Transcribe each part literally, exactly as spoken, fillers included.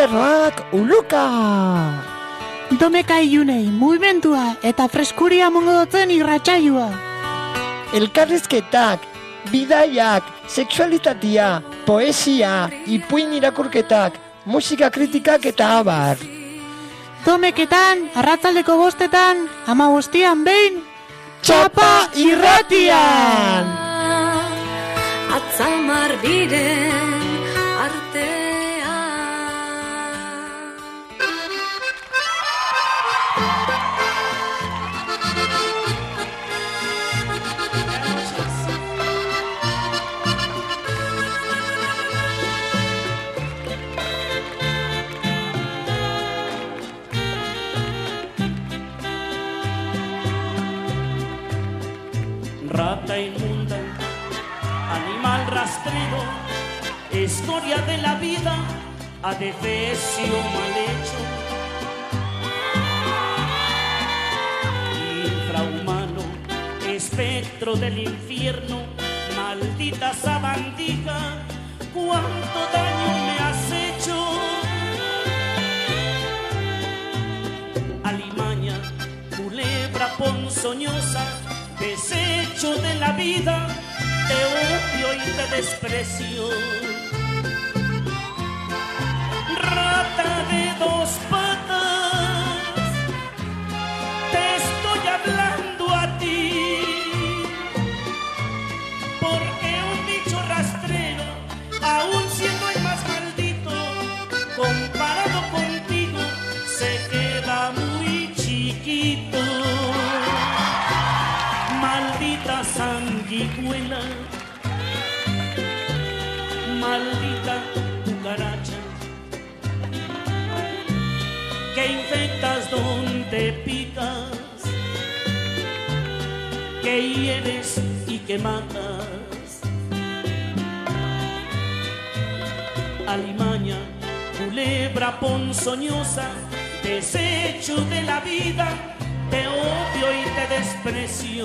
Tailerrak uluka! Domeka ilunei, mugimentua eta freskuria mongo dutzen irratsaioa. Elkarrizketak, bidaiak, sexualitatea, poesia, ipuin irakurketak, musika kritikak eta abar. Domeketan, arratzaldeko bostetan, ama bostian behin, Txapa irratian! Atzamar biren artea. Rata inmunda, animal rastrero, escoria de la vida, adefesio mal hecho. Infrahumano, espectro del infierno, maldita sabandija, cuánto daño me has hecho. Alimaña, culebra ponzoñosa, desecho de la vida, te odio y te desprecio. Rata de dos patas, te estoy hablando a ti, porque un bicho rastrero, aun siendo el más maldito, comparado contigo, se queda muy chiquito. Maldita sanguijuela, maldita cucaracha, que infectas donde picas, que hieres y que matas. Alimaña, culebra ponzoñosa, desecho de la vida, te odio y te desprecio.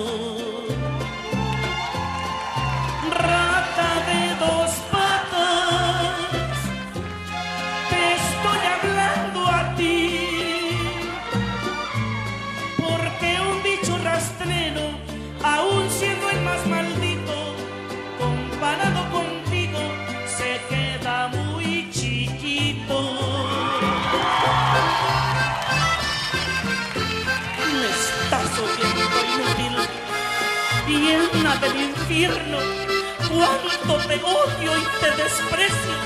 Rata de dos patas, te estoy hablando a ti, porque un bicho rastrero, aun siendo el más maldito, comparado contigo, se queda muy chiquito. Estás oyendo inútil, llena del infierno, cuánto te odio y te desprecio.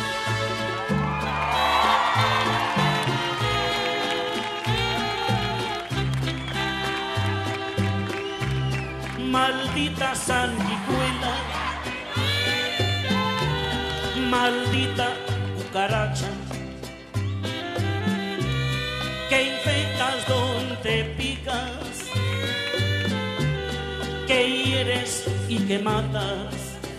Maldita sanguijuela, maldita cucaracha, que infectas donde picas, que hieres y que matas.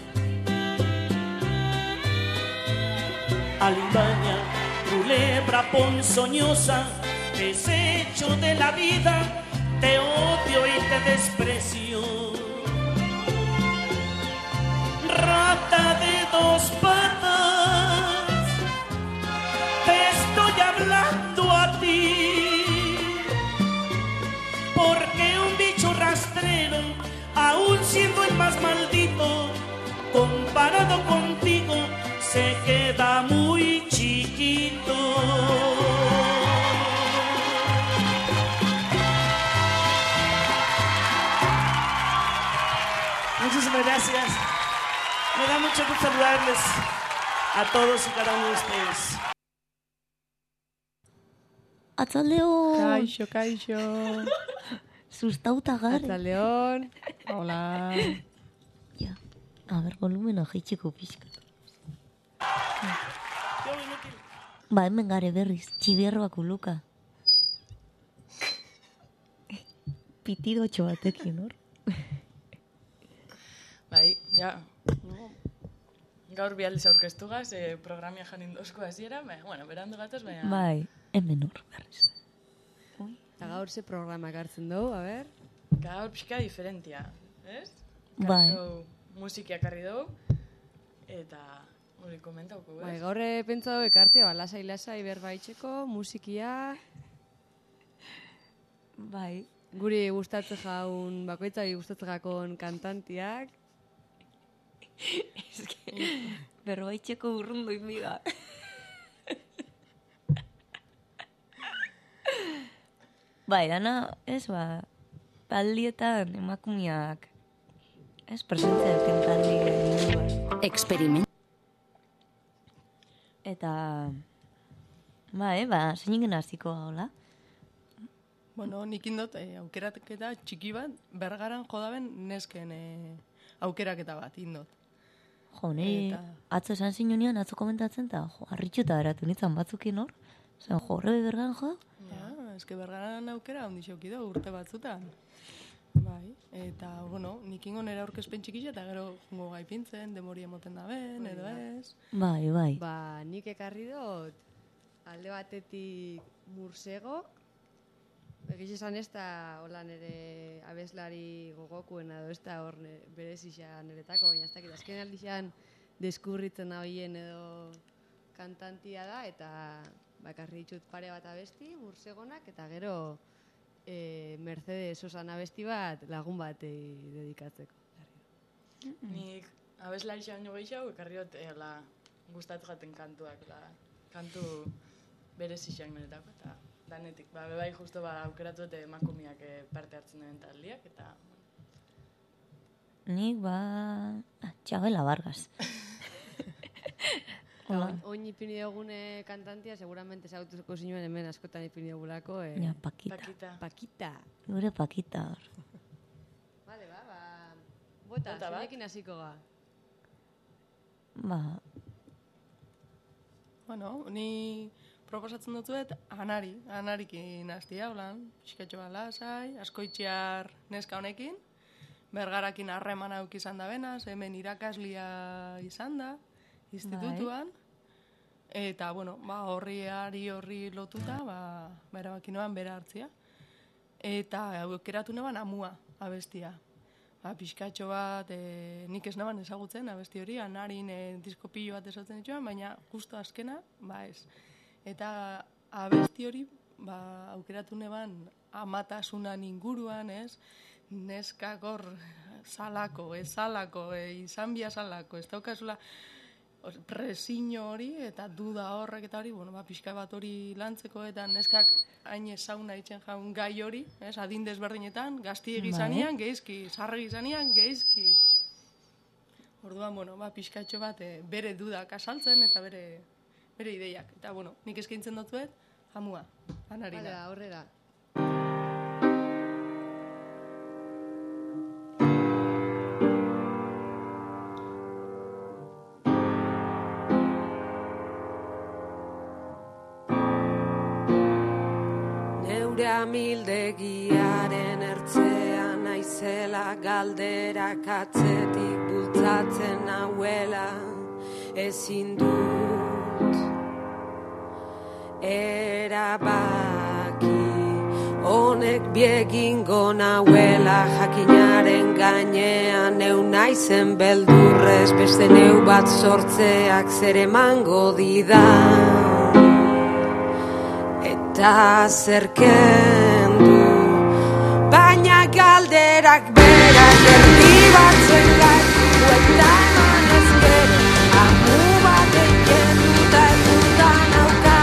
Alimaña, culebra ponzoñosa, desecho de la vida, te odio y te desprecio. Rata de dos patas, te estoy hablando a ti, porque un bicho rastrero, aun siendo el más maldito, comparado contigo, se queda muy chiquito. Muchísimas gracias. Me da mucho gusto saludarles a todos y cada uno de ustedes. Atzaldeon. Kaixo, kaixo. Sustauta gare. Atzaldeon. Hola. Ja, a ber, volumena jaitsiko pixka. Ba, hemen gare berriz, txibierroak uluka. Pitidotxo batekin, hor? Bai, ja. Gaur bialdiz aurkeztu gaz, eh, programia janin dozko hasiera, baina, bueno, berandu gatoz, baina... Bai, hemen hor, berriz. Eta gaur ze programa ekartzen dugu, a ber? Gaur pixka diferentia, ez? Bai. Musika ekarri dugu, eta, hori komentauko, ez? Bai, gaur pentsatu ekartzea, ba, lasai-lasai berbaitzeko, musikia, Bai. guri gustatzen jaun, bakoitzari gustatzen jakon kantantiak. Ez que, berbaitzeko urrundu inbiga. Bai, dana, ez ba, taldietan emakumeak, ez presentzia duten taldi. Experiment. Eta, ba, eh, ba, zein hasiko hola? Bueno, nik indot, eh, aukeraketa txiki bat, bergaran jodaben nesken eh, aukeraketa bat indot. Jo, ni Eta- atzo esan zinunean, atzo komentatzen, eta jo, harritxuta eratu nintzen batzukin hor. Zer, jo, horre bergan jo? Ja, eske bergaran aukera ondi xaukido urte batzutan. Bai, eta, bueno, nik ingo nera aurkezpen txikixa, eta gero jungo gaipintzen, demori emoten da ben, edo ez. Bai, bai. Ba, nik ekarri dut alde batetik mursego, egiz esan ez da hola nire abeslari gogokuena edo ez da hor ne- berezisa niretako, baina ez dakit azken aldixan deskurritzen habien edo kantantia da, eta bakarri ditut pare bat abesti, mursegonak, eta gero e, Mercedes Sosan abesti bat lagun batei dedikatzeko. Nik abeslari baino gehiago ekarri dut eh, la, gustatu jaten kantuak, la, kantu berezixak niretako, eta danetik. Ba, bai, justo ba, aukeratu dute emakumeak eh, parte hartzen duen taldiak, eta Nik, ba, ah, Txabela Vargas. Hola. Oin ipini dugune kantantia, seguramente ezagutuko zinuen hemen askotan ipini dugulako. Eh, Ja, Pakita. Pakita. Pakita. Gure Pakita hor. Vale, ba, ba, bota, Bota bat. zeinekin hasiko ga. Ba, Bueno, ni proposatzen dutzuet anari, anarikin hastia, holan, pixkatxo bat lasai, askoitxiar neska honekin, bergarakin harreman auk izan da benaz, hemen irakaslia izan da, institutuan, eta, bueno, ba, horriari horri lotuta, ba, berabakinoan bera hartzia. Eta aukeratu neban amua abestia. Ba, pixkatxo bat, e, nik ez neban ezagutzen abesti hori, anarin e, disko pilo bat ezagutzen dituan, baina justo azkena, ba ez. Eta abesti hori, ba, aukeratu neban amatasunan inguruan, ez? Neskak hor salako, ez salako, e, izan bia salako, ez daukazula presiño hori eta duda horrek eta hori, bueno, ba, pixka bat hori lantzeko eta neskak hain ezauna itzen jaun gai hori, ez, adin desberdinetan, gazti egizanean, geizki, sarre egizanean, geizki. Orduan, bueno, ba, pixkatxo bat e, bere dudak asaltzen eta bere, bere ideiak. Eta, bueno, nik eskaintzen dutzuet, amua, anari Vale, da. aurrera. Neure amildegiaren ertzean naizela galderak atzetik bultzatzen nauela ezin dut erabaki honek biegingo nauela jakinaren gainean neu naizen beldurrez beste neu bat sortzeak zer emango didan eta zerkendu baina galderak berak erdi batzen gaitu eta eman ezkero amu bat eiken duta ezutan auka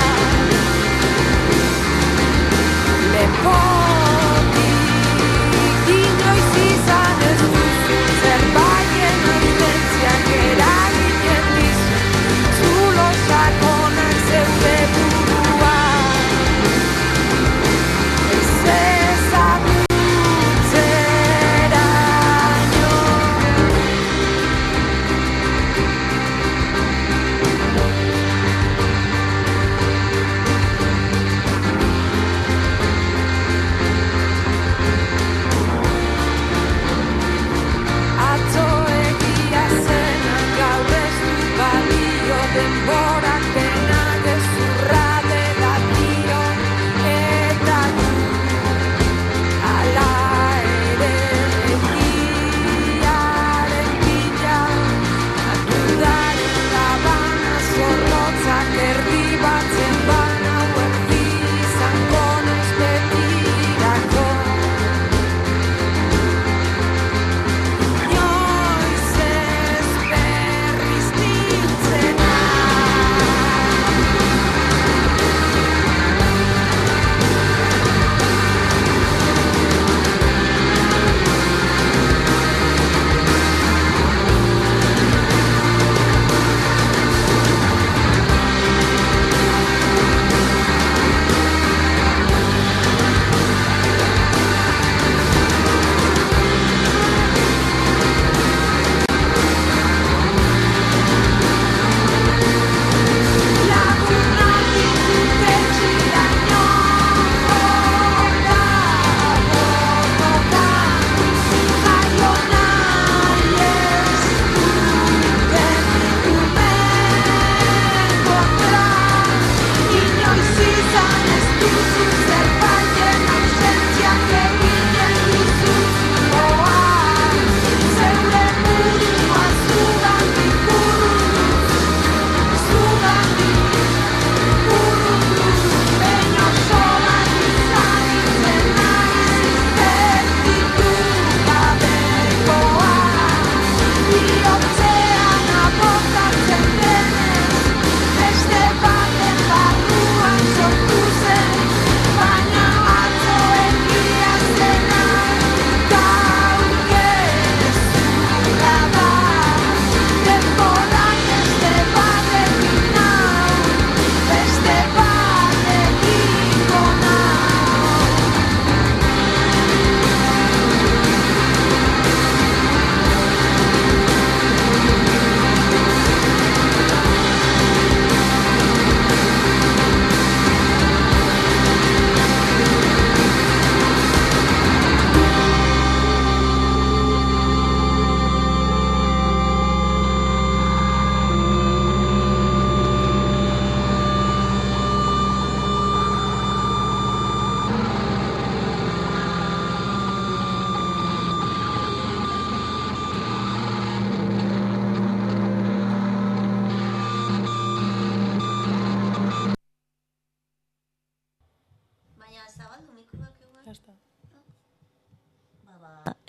lepotik inoiz izan ez duzu zerbaien abstentziak eragiten dizu zulo sakonak zeure burua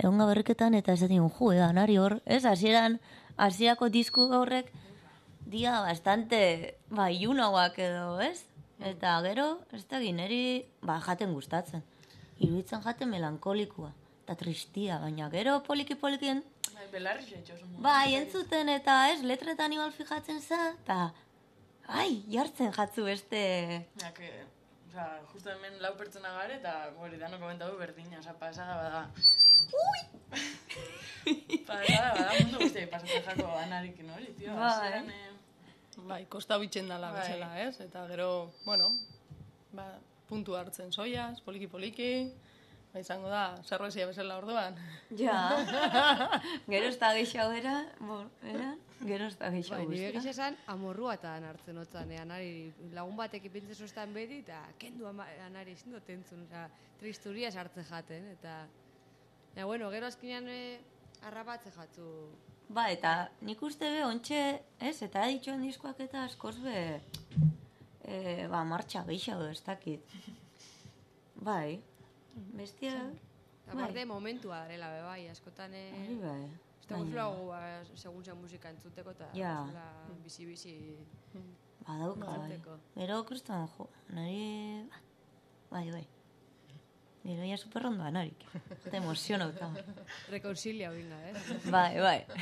egonga berriketan, eta esaten jo, eda, nari hor, ez, hasieran, hasierako disku horrek, dia bastante, ba, iunagoak edo, ez? Eta gero, ez da gineri, ba, jaten gustatzen. Iruditzen jaten melankolikoa, eta tristia, baina gero poliki-polikien, Belarri xetxosun. bai, entzuten eta ez, letretan igual fijatzen za, eta, ai, jartzen jatzu beste... Ja, que, oza, justo hemen lau pertsona gare, eta hori dano komentatu berdina, oza, pasada bada... Ui! Pasada bada mundu guztiak pasatzen jako anarekin hori, tio. Bai. Bai, kosta bitxen dala Bai. bezala, ez? Eta gero, bueno, ba, puntu hartzen soiaz, poliki-poliki, ba, izango da, zerbezia bezala orduan. Ja, gero ez da gehiago era, bo, era, gero ez da gehiago Bai, nire guztia. egiz esan, amorruatan hartzen otzan, eh, anari lagun batek ipintzen zuztan beti, eta kendu ama, anari ezin dut entzun, oza, tristuria sartzen jaten, eta... Ja, bueno, gero azkenean eh, arrabatzen jatzu. Ba, eta nik uste be, ontxe, ez, eta aditxoan diskoak eta askoz be, e, ba, martxa gehiago ez dakit. Bai, bestia... Aparte, momentua darela, be, bai, askotan... Eh, Hori bai. ez da guzulago, ba, segun zen musika entzuteko, eta Ja. guzula bizi-bizi... Badauka, bai. entzuteko. Gero, kriston, jo, nari... ba, Bai, bai. Gero ya superrondo anarik. Eta emozionauta. Rekonsilia hoinga, eh? Bai,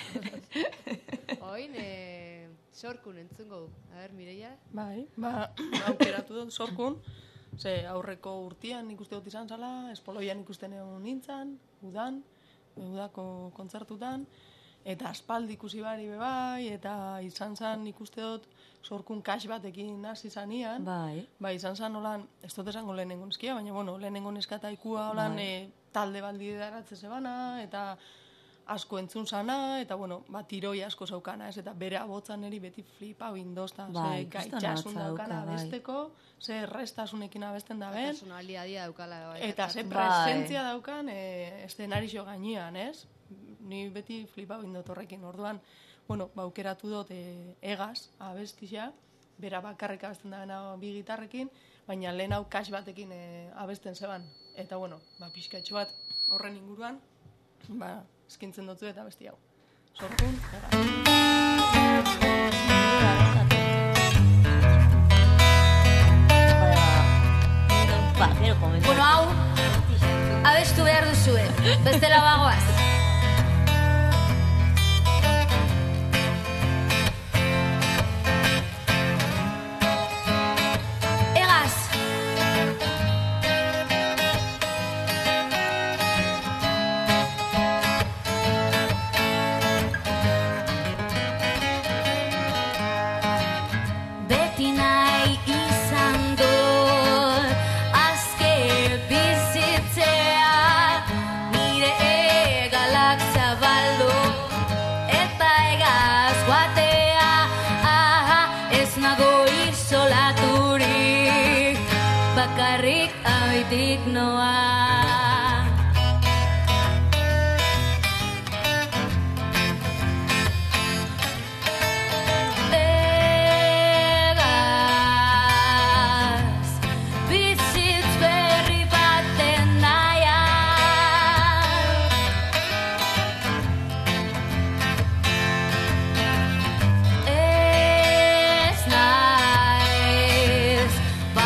bai. Oin, eh, sorkun entzungo du. A ber, Mireia? Bai, ba, aukeratu dut sorkun, ze aurreko urtian ikuste dut izan zala, espoloian ikusten egon nintzen, udan, udako kontzertutan, eta aspaldi ikusi bari be bai, eta izan zan ikuste dut sorkun kax batekin hasi zanian. Bai. Bai, izan zan holan, ez dut esango lehenengo neskia, baina bueno, lehenengo neskata ikua holan Bai. e, talde baldi daratze zebana, eta asko entzun sana, eta bueno, ba, tiroi asko zaukana, ez, eta bere abotzan eri beti flipa bindozta, Bai, ze kriston gaitxasun ahotsa daukana dauka, bai. abesteko, ze errestasunekin abesten da ben, Personalidadia daukala. Bai, eta ze Bai. presentzia daukan e, eszenarixo gainean, ez? Ni beti flipa bindot horrekin, orduan, bueno, ba, aukeratu dut e, egaz abestia, bera bakarrik abesten da bena bi gitarrekin, baina lehen hau kax batekin e, abesten zeban. Eta, bueno, ba, pixkatxo bat horren inguruan, ba, eskintzen dutzu eta abesti hau. Sorkun, egaz. Ba, gero komentu. Bueno, hau, abestu behar duzue, bestela bagoaz. Egaz. Beti nahi izan dut azke bizitzea, nire egalak zabaldu eta egaz joatea. Aha, ez nago isolaturik, bakarrik haitik noa. Egaz, bizitz berri baten nahian. Ez naiz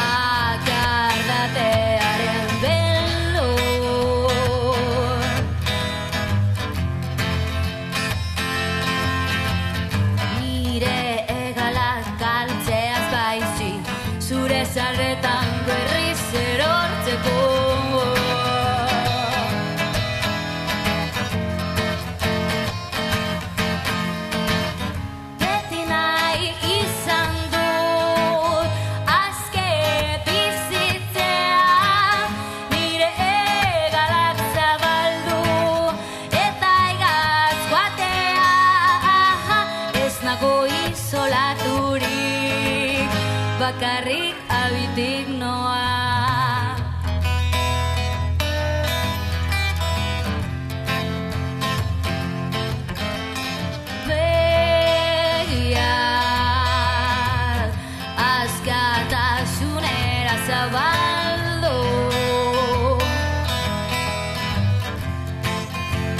bakardatearen beldur. Nire egalak galtzeaz baizi, zure zarretan berriz erortzeko. Beti nahi izan dut azke bizitzea, nire egalak zabaldu eta egaz joatea. Aha, ez nago isolaturik, bakarrik abitik noa. Begiak askatasunera zabaldu.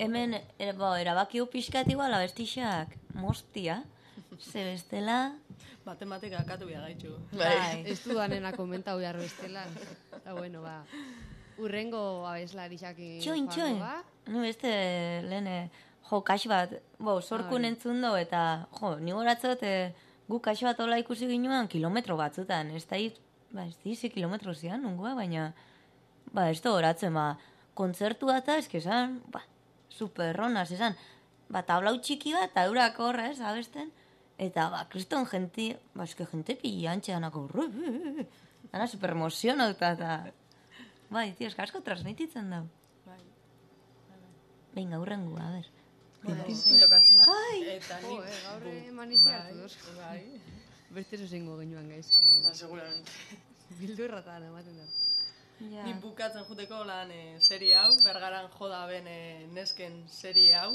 hemen, er, bo, erabakiu pixkat igual abestixak mostia, ze bestela... Matematika akatu biha gaitxu. Bai. Ez dudanena komentau behar bestela. Eta bueno, ba, urrengo abeslarixakin Txoin, txoin. Nu beste lehen, jo, kax bat, bo, sorku nentzun do, eta, jo, ni goratzot, e, gu kax bat hola ikusi ginuan kilometro batzutan. Ez da, ba, ez dizi kilometro zian, nungoa, baina, ba, ez da horatzen, ba, kontzertua eta eskezan, ba, superronaz, esan, ba, tablau txiki bat, eta eurak horra, ez, abesten, eta, ba, kriston jenti, ba, eske jente pili antxeanako, dana super emozionauta, eta, bai, tio, eska asko transmititzen dau. Bai. Venga, urrengu, a ber. Zein tokatzen da? Eta Jo, eh, gaur manixi hartu doz. Bai. Beste zozengo genuan gaizki. Ba, seguramente. Bildurratan ematen da. Ni bukatzen juteko lan e, serie hau, bergaran joda ben e, nesken serie hau.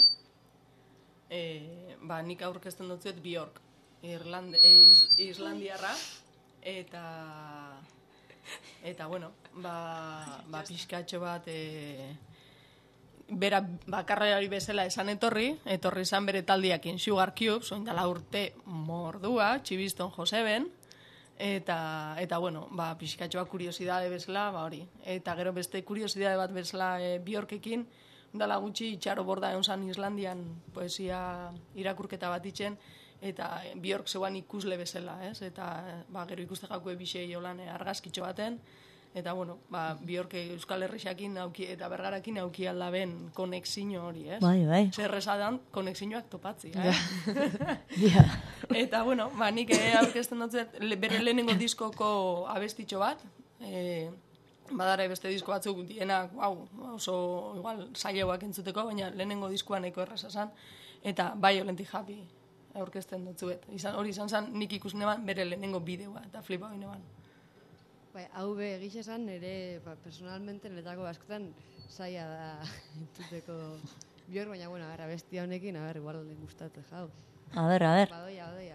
E, ba, nik aurkezten dutzuet Bjork, Irland, e, is, Islandiarra, eta... Eta, bueno, ba, ba pixkatxo bat... E, bera bakarrari bezala esan etorri, etorri izan bere taldiakin Sugar Cubes, oindala urte mordua, Txibiston Joseben, eta, eta bueno, ba, pixkatxoa kuriosidade bezala, ba hori. Eta gero beste kuriosidade bat bezala e, Bjorkekin, dala gutxi itxaro borda egon zan Islandian poesia irakurketa bat itxen, eta Bjork zeuan ikusle bezala, ez? Eta ba, gero ikuste jakue bisei holan argazkitxo baten, eta, bueno, ba, Bjork Euskal Herrixakin auki, eta Bergarakin auki aldaben konexio hori, ez? Bai, bai. Zer esadan, konexioak topatzi, eh? Ja. Eta, bueno, ba, nik eh, aurkezten dut, le, bere lehenengo diskoko abestitxo bat, eh, badare beste disko batzuk dienak, wow, oso igual saioak entzuteko, baina lehenengo diskoa nahiko erraza zan, eta Violently Happy aurkezten dut zuet. Izan, hori izan zen, nik ikus neban bere lehenengo bideoa, eta flipa hori neban. Bai, hau be egiz esan, nire, ba, personalmente, niretako askotan zaila da entzuteko Bjork, baina, bueno, a ver, abestia honekin, a ver, igual gustatu jau. A ver, a ver. Badoia, badoia.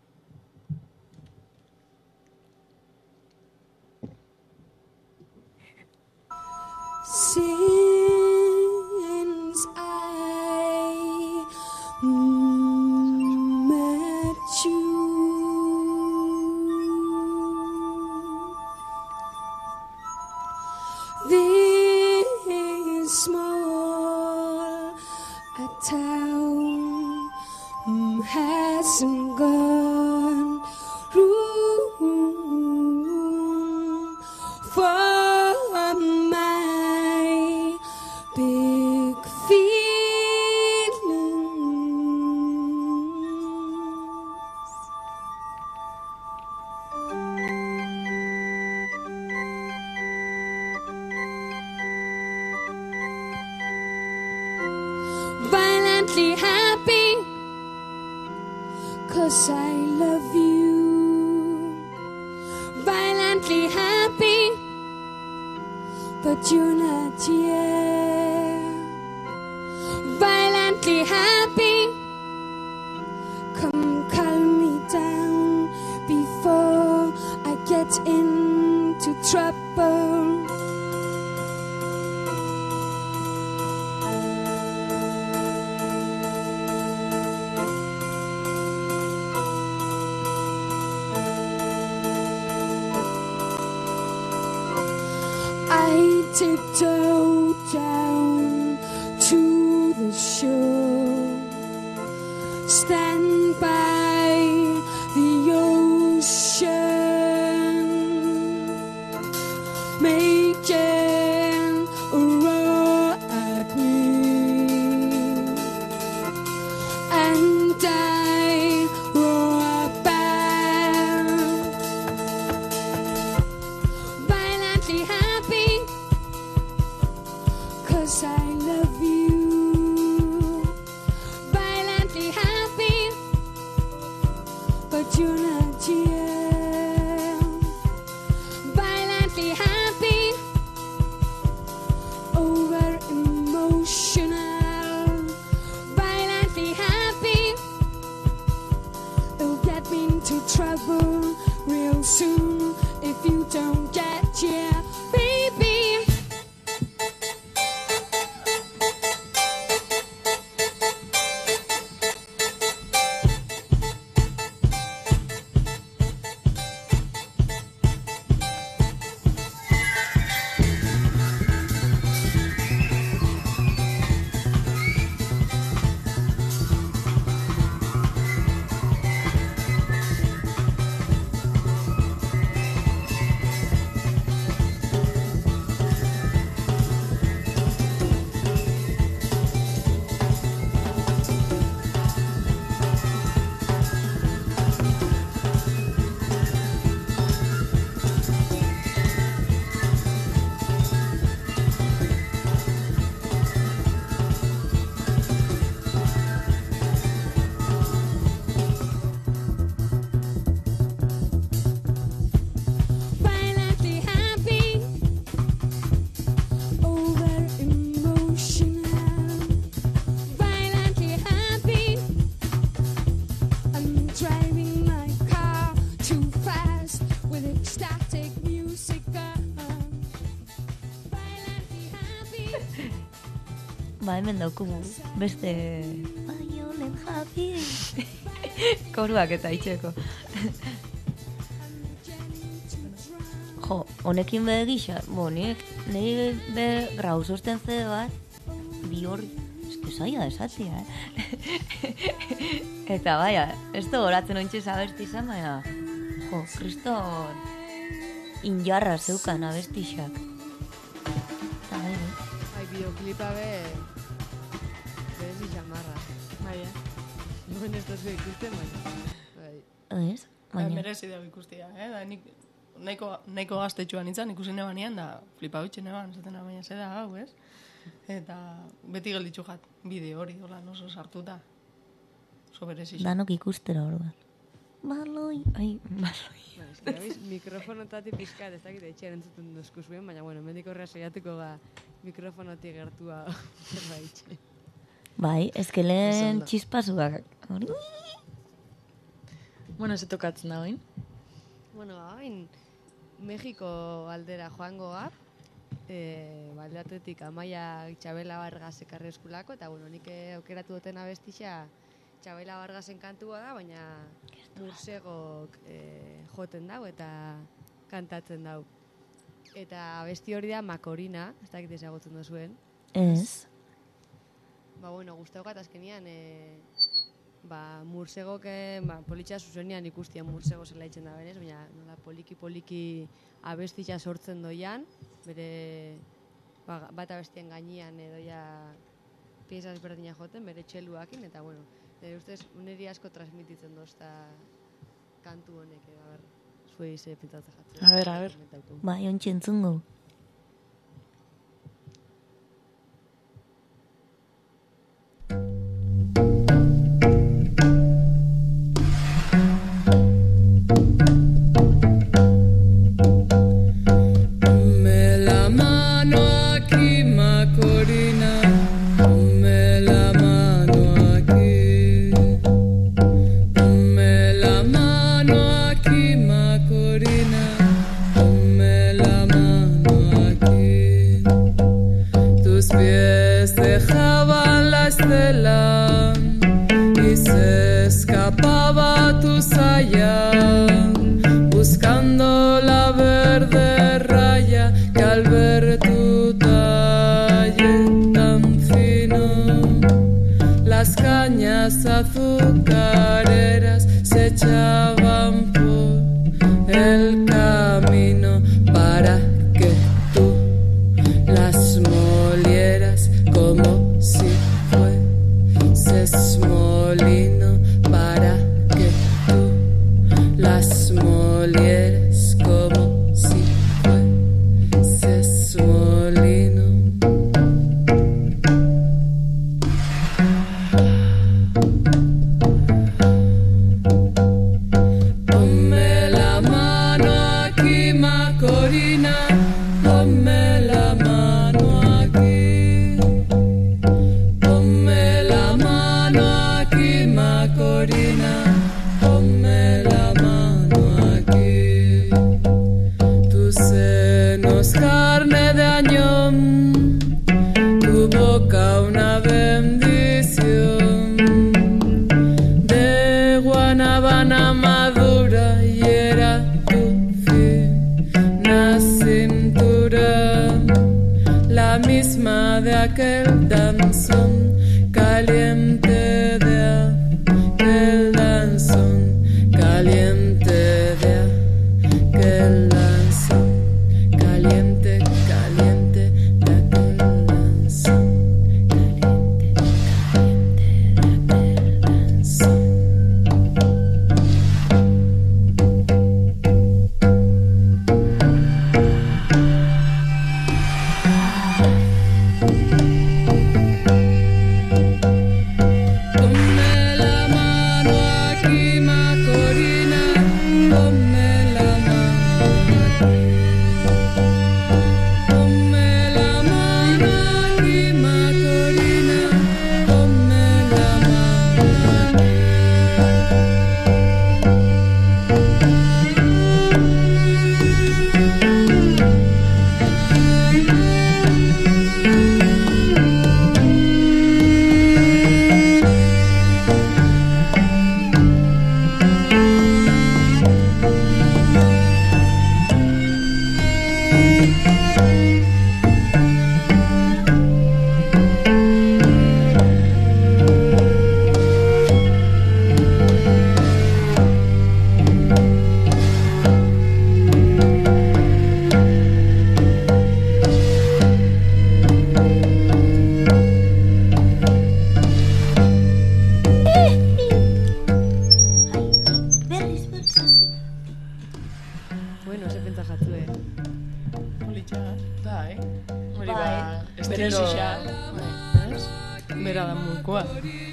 Since I met you, this small a town hasn't gone room for my big feelings. Violently happy, 'cause I love you. Violently happy, but you're not here. Violently happy, come calm me down before I get into trouble. I tiptoe down to the shore, stand by the ocean, making a roar at me, and I roar back. Violently happy, 'cause I love you. Violently happy, ba, hemen daukugu beste... Baionen japi... Koruak eta itxeko. Jo, honekin be gisa, bo, nik, nahi be grau sosten zede bat, bi hor, eske zaila desatia, eh? Eta baia, ez da horatzen ointxe abesti izan, baina, jo, kriston injarra zeukan abestixak. Eta bai, Ai, bideoklipa be... Berezi xamarra. Bai, eh? Nuen ez dozu ikusten, baina... Bai. ez? Baina, Merezi dago ikustia, eh? Da, nik nahiko, nahiko gaztetxuan nintzen, ikusi nebanean, da flipa hutxe neban, zaten baina zeda hau, ez? Eta beti gelditzu jat, bideo hori, hola, oso sartuta. Oso berezi. danok ikustera orduan. Baloi, ai, baloi. Ba, eski, abiz, mikrofonotatik pizkat, ez dakit etxean entzuten dozku zuen, baina, bueno, mendik horrea saiatuko ga mikrofonotik gertua zerbait. Bai, eske lehen txispasuak. Hori. Bueno, ze tokatzen da oin? Bueno, hain Mexiko aldera joango ga, e, baldatetik Amaia Txabela Vargas ekarri eskulako, eta bueno, nik aukeratu duten abestixa Txabela Vargasen kantua da, baina Mursegok e, joten dau eta kantatzen dau. Eta abesti hori da Makorina, ez dakit ezagutzen duzuen. Ez. Ba, bueno, guztaukat azkenian, e, ba, Mursegok, ba, politxa zuzenian ikustian Mursego zela itzen da benez, baina nola poliki-poliki abestitxa sortzen doian, bere ba, bat abestien gainean edoia piezas berdina joten, bere txeluakin, eta bueno, nire ustez, uneri asko transmititzen dozta kantu honek, e, a ber, zuei ze pintatzen jatzen. A ber, a ber. Bai, ontsi entzungo. Buscando la verde raya que al ver tu talle tan fino, las cañas azucareras se echaban por el camino para que tú las molieras como si fueses molino, para que tú las molieras como si fueses molino. Ponme la mano aquí, Macorina, ponme la mano aquí. Ponme la mano aquí, Macorina.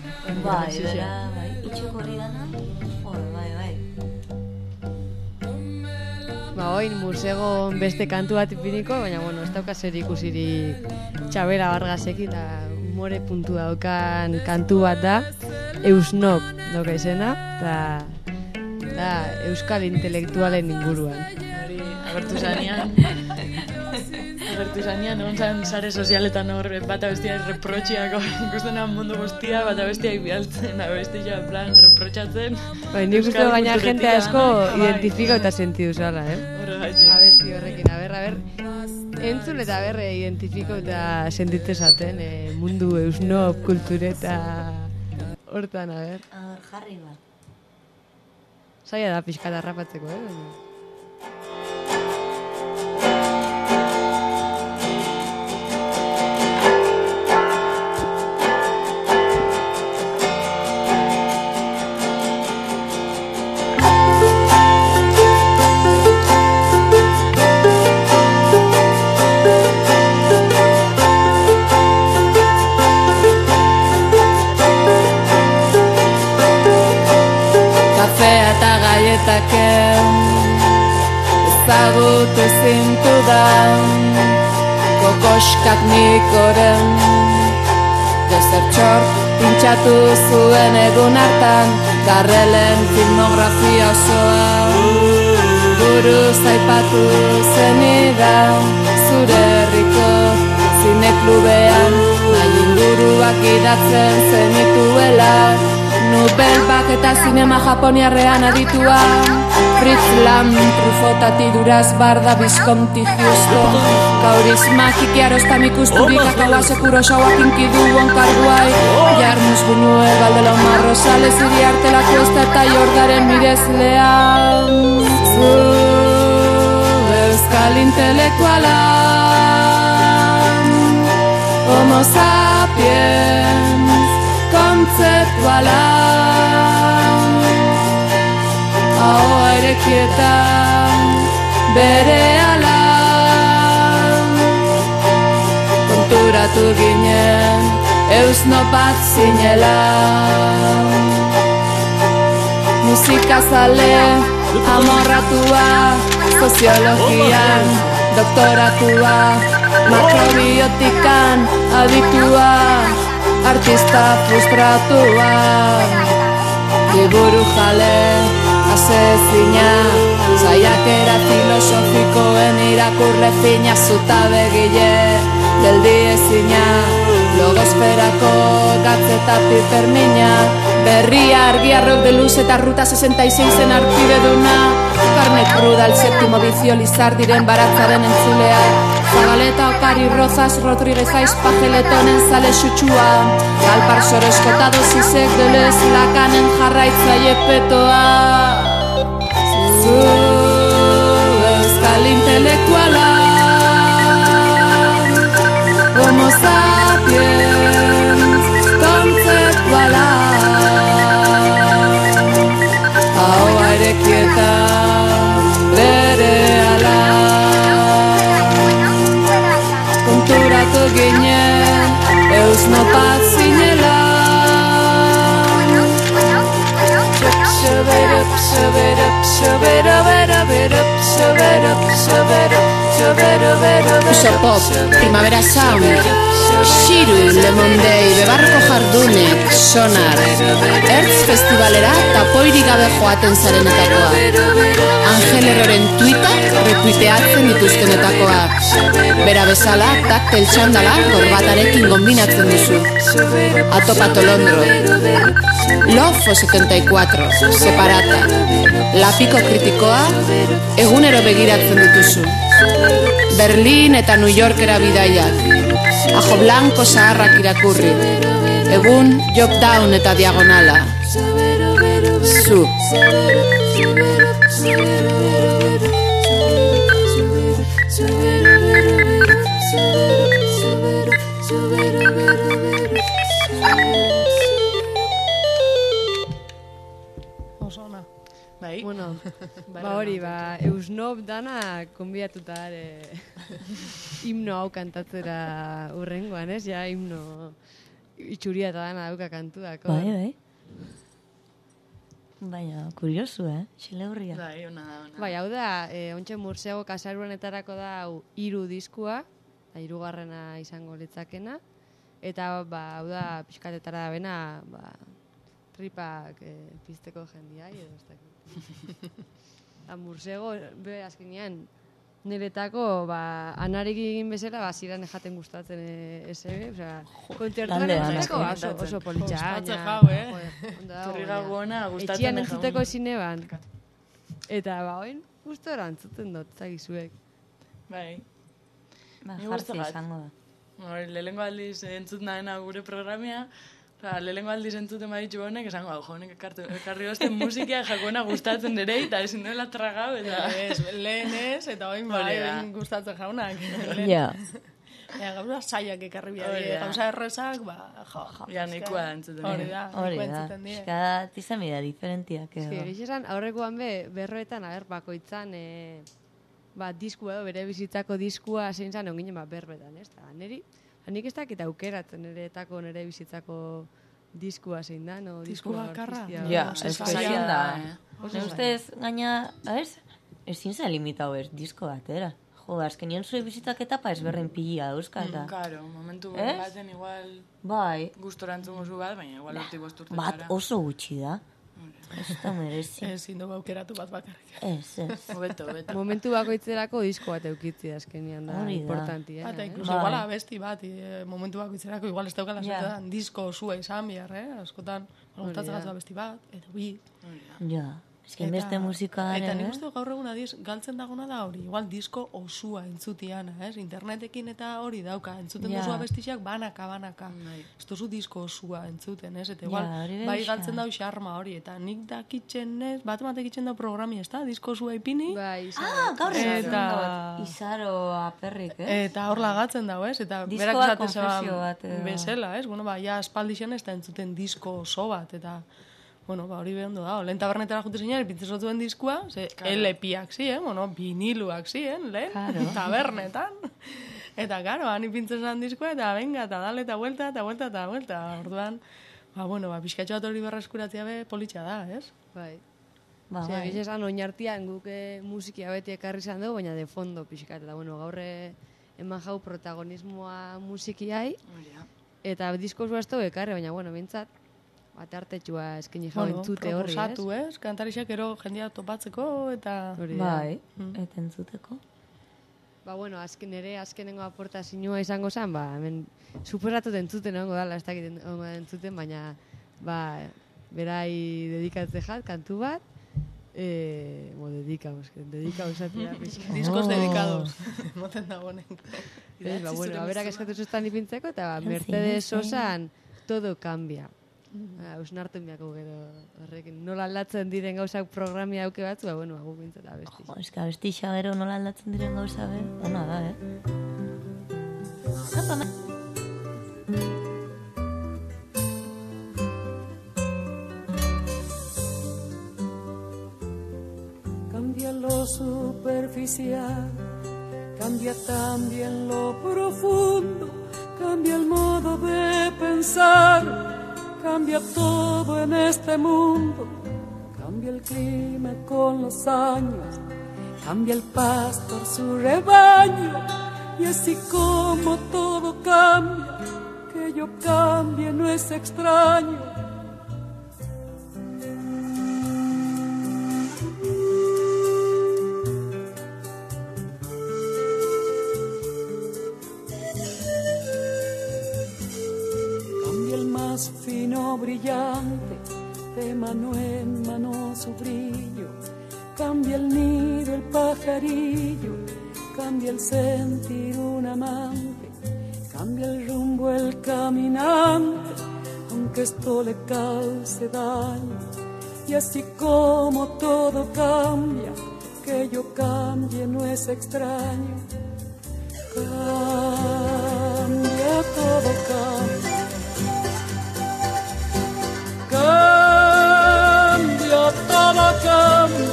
Bai, bera, bai, itxeko hori dana. Jode, bai, bai. Ba, oin Mursego beste kantu bat ipiniko, baina, bueno, ez dauka zer ikusirik Txabela Vargasekin, eta humore puntu daukan kantu bat da, Eusnop doka izena, eta da euskal intelektualen inguruan. Hori, agertu zanean, agertu zanean, egon zan sare sozialetan hor, bata bestia reprotxiako, ikusten mundu guztia, bata bestia bialtzen, bestia, en plan, reprotxatzen. Bai, nik uste gaina jente asko identifiko eta sentidu zala, eh? Horregatik. Abesti horrekin, a ber, a ber, entzun eta berre identifiko eta sentitu zaten, eh, mundu eusnop, kultureta, hortan, a ber. A ber, jarri bat. Zaila da pixka harrapatzeko, eh? Ezagutu zintudan kokoskak nikoren Desertxor pintxatu zuen egun hartan Garrelen filmografia osoa Buruz aipatu zenidan Zure herriko zineklubean Nahi inguruak idatzen zenituela Nobel bak eta zinema japoniarrean aditua Fritz Lang, Trufotati, Duraz, Barda, Visconti, Houston Kaurisma, Kikiarostan ikusturik Akaua, Sekuro, Shaua, Kinkidu, Onkarguai Jarmus, Buñuel, Valdelomar, Rosales, Iriarte, La Cuesta eta Jordaren mirezlea Zu, euskal intelektuala Homo sapiens, kontzeptuala Ahoa erekietan bere ala Konturatu ginen eusnopat zinela Musikazale amorratua Soziologian doktoratua Makrobiotikan aditua Artista frustratua Liburu jale asezina Zaiakera filosofikoen irakurle fina Zutabe gile geldi ezina Logosferako gatzeta pipermina Berria argiarrok de luz eta ruta sesenta y seis en arkibeduna Carne cruda, el séptimo vicio Lizardiren baratzaren entzulea Zabaleta, Okari, Rozas, Rodríguez, Aiz, Pajeletonen zale xutsua Alpar soreskota dosisek delez lakanen jarraitzaile petoa Zu, euskal intelektuala Homo sapiens, kontzeptuala Ahoa erekieta bere ala Konturatu ginen eusnopat zinela Shaberup, shaberup, shaberup, shaberup, shaberup, shaberup Uso Pop, Primavera Sound, Shiru, Lemon Day, Bebarroko Jardunek, Sonar Ertz Festivalera tapoirik gabe joaten zarenetakoa Angel Erroren tuita retuiteatzen dituztenetakoa Bera bezala, taktel txandala korbatarekin kombinatzen duzu Atopato Londro Lofo setenta y cuatro, Separata Lapiko kritikoa, egunero begiratzen dituzu Berlin eta New Yorkera bidaiak Ajo Blanco zaharrak irakurri Egun Job Down eta Diagonala Zu Bai. Bueno, ba hori, ba, Eusnop dana konbiatuta ere himno hau kantatzera urrengoan, ez? Ja, himno itxuria eta dana dauka kantuak. Bai, bai. Baina, kuriosu, eh? Xeleurria. Bai, ona da, ona. Bai, hau da, e, ontxe Mursego kasaruanetarako da hau hiru diskua, da hirugarrena izango litzakena, eta ba, hau da, pixkatetara da bena, ba, tripak e, pizteko jendiai, edo ez dakit. Da, Mursego, be, azkenean, niretako, ba, anarik egin bezala, ba, ziren jaten gustatzen e, ese, osea, kontzertuan entzuteko oso, oso politxa. Ospatzen jau, eh? Zurri gau gona, gustatzen etxian entzuteko ezine ban. Eta, ba, oin, gustora entzuten dut, zagizuek. Bai. Ba, Ni jartzi gustagat. izango da. Hori, lehenko aldiz entzut nahena gure programea, Osa, lehenko aldiz entzuten baditxu honek, esango, jo, honek ekartu, ekarri hozten musikia jakoena gustatzen ere, eta ezin duela tragau, eta... Ez, lehen ez, eta oin bai, oin gustatzen jaunak. Ja. Ja, gauza saiak ekarri bia, Hori da. gauza errezak, ba, jo. Ja, nahikoa da entzuten. Hori da, Hori nahikoa da. entzuten die. Eskada tizamida diferentiak Eske, edo. egiz esan, aurrekoan be, berroetan, aber, bakoitzan, e, ba, diskua edo, bere bizitzako diskua zein zan, onginen, ba, berbetan, ez? Ta, neri, nik ez dakit aukeratzen niretako nire bizitzako diskua zein da, no? Disku bakarra? Ja, oso ez zaila ezin da. da, Oso Ne ustez, gaina, ez? Ezin za limitau ez, disko batera. Jo, azkenien zure bizitzak etapa ezberren pilia dauzka eta. Claro, momentu Ez? baten igual Bai. gustora entzungo zu bat, baina igual hortik bost urte Bat oso gutxi da. Ez da merezi. Ezin dugu aukeratu bat bakarrik. Ez, ez. Hobeto, hobeto. Momentu bakoitzerako disko bat eukitzi azkenian da, Hori da. importantia. Eta eh? inkluso Bai. igual abesti bat, e, momentu bakoitzerako igual ez daukala Ja. yeah. disko osua izan behar, eh? Askotan, gustatzen da. gatzu abesti bat, eta bi. Ja. Ezkin beste musikan, Eta nik eh? uste dut gaur egun adiz, galtzen dagona da hori, igual disko osua entzutiana, ez? Internetekin eta hori dauka, entzuten Ja. duzu abestixak banaka, banaka. Bai. Ez duzu disko osua entzuten, ez? Eta igual, Ja, hori bai behixa. galtzen dau xarma hori, eta nik dakitzen, ez? Bat batek itzen dau programi, ez da? Disko osua ipini. Bai, Ah, gaur Eta- eta... Izaro aperrik, eh? Eta hor lagatzen dago, ez? Eta Disko berak bat, esaten zeban konfesio bat, edo. bezala, ez? Bueno, ba, ja espaldixen ez da entzuten disko oso bat, eta... Bueno, ba, hori behondo da. Lehen tabernetara jute zinean, ipintzen zuen diskua, ze L P-ak ziren, bueno, viniluak ziren, lehen, Claro. tabernetan. Eta, karo, han ipintzen zuen diskua, eta venga, eta dale, eta vuelta, eta vuelta, eta vuelta. Orduan, ba, bueno, ba, pixkatxo bat hori berreskuratzea be, politxa da, ez? Bai. Ba, Osea, bai. egiz esan, oinartian guk eh, musikia beti ekarri izan dugu, baina de fondo pixkat. Eta, bueno, gaur eh, eman jau protagonismoa musikiai, eta disko zua ez dugu ekarri, baina, bueno, bintzat, bat artetxua eskeni jau entzute horri, ez? proposatu, ez? Kantarixak ero jendia topatzeko, eta... Hori da. Bai, eta entzuteko. Ba, bueno, azken ere, azkenengo aportazioa izango zen, ba, hemen, suposatut entzuten egongo dala, ez dakit egongo da entzuten, baina, ba, berai dedikatze jat, kantu bat, eh, bo, dedikaus, dedikaus atea, pixka. Diskos Oh. dedikados. Moten da honek. Ez, ba, bueno, aberak eskatu zuztan ipintzeko, eta ba, Zein, Mercedes zein. Sosan, todo cambia. Ausnartu miako gero horrekin. Nola aldatzen diren gauzak programia auke batzu, ba, bueno, agu bintzat abesti. Jo, eska bestixa gero nola aldatzen diren gauza be, ona da, eh? Apa, ma- Cambia lo superficial, cambia también lo profundo, cambia el modo de pensar, cambia todo en este mundo, cambia el clima con los años, cambia el pastor su rebaño, y así como todo cambia, que yo cambie no es extraño. Cambia el más fino brillante, de mano en mano su brillo, cambia el nido el pajarillo, cambia el sentir un amante, cambia el rumbo el caminante, aunque esto le cause daño, y así como todo cambia, que yo cambie no es extraño. Cambia, todo cambia. Cambia, todo cambia.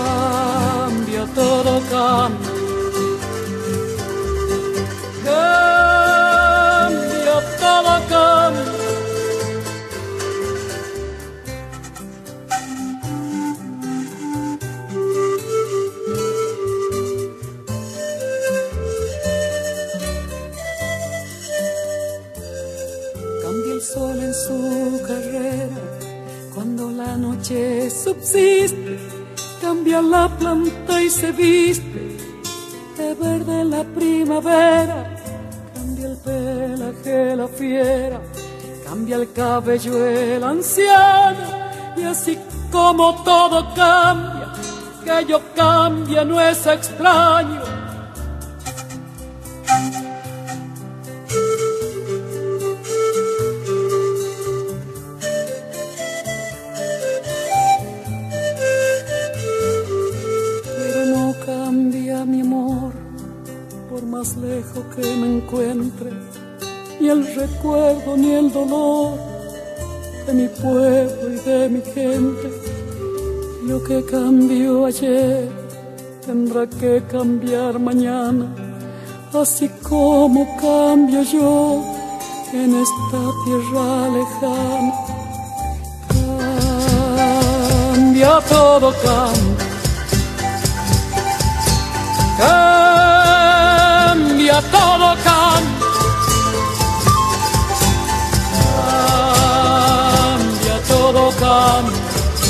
Cambia, todo cambia. Cambia. el sol en su carrera. Cuando la noche subsiste, cambia la planta y se viste de verde la primavera. Cambia el pelaje la fiera, cambia el cabello el anciano. Y así como todo cambia, que yo cambie no es extraño. Pero no cambia mi amor, por más lejos que me encuentre, ni el recuerdo ni el dolor de mi pueblo y de mi gente. Lo que cambió ayer tendrá que cambiar mañana, así como cambio yo en esta tierra lejana. Cambia todo, cambia, cambia todo, cambia. Todo cambia,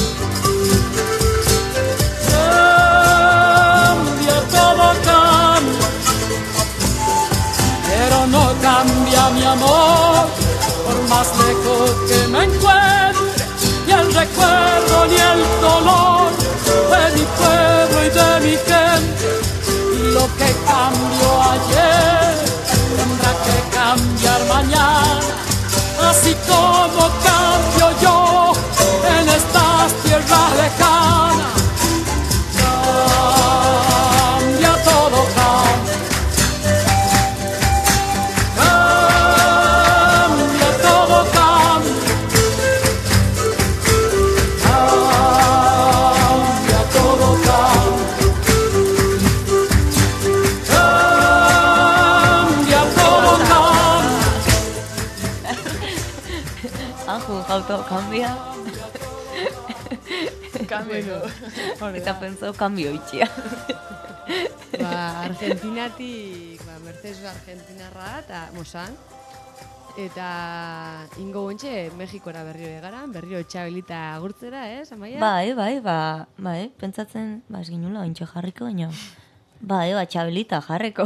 cambia, todo cambia, pero no cambia mi amor, por más lejos que me encuentre, ni el recuerdo ni el dolor de mi pueblo y de mi gente. Y lo que cambió ayer tendrá que cambiar mañana, así como cambio yo en estas tierras lejanas. Cambia todo, cambia, cambia todo, cambia, cambia todo, cambia, cambia todo, cambia. Han jugado todo, cambia. Cambio. Eta pensau cambio itxia. Ba, Argentinatik, ba, Mercedes Argentinarra eta Mosan. Eta ingo guntxe Mexikora berriro egaran, berriro Txabelita agurtzera, ez, Amaia? Bai, bai, ba, bai, pentsatzen, ba, ez ginula ointxe jarriko, baina, bai, ba, Txabelita jarriko.